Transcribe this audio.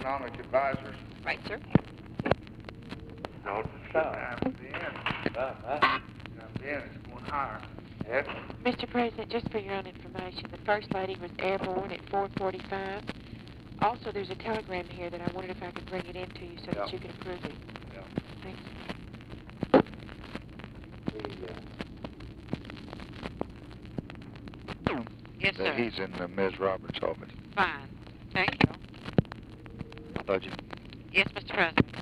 Economic Advisors. Right, sir. No, it's time to be in. Time to be in. It's going higher. Yes? Mr. President, just for your own information, the First Lady was airborne at 4:45. Also, there's a telegram here that I wondered if I could bring it in to you so that you can approve it. Yeah. Thanks. Yes, sir. He's in Ms. Roberts' office. Fine. Thank you. I thought you... Yes, Mr. President.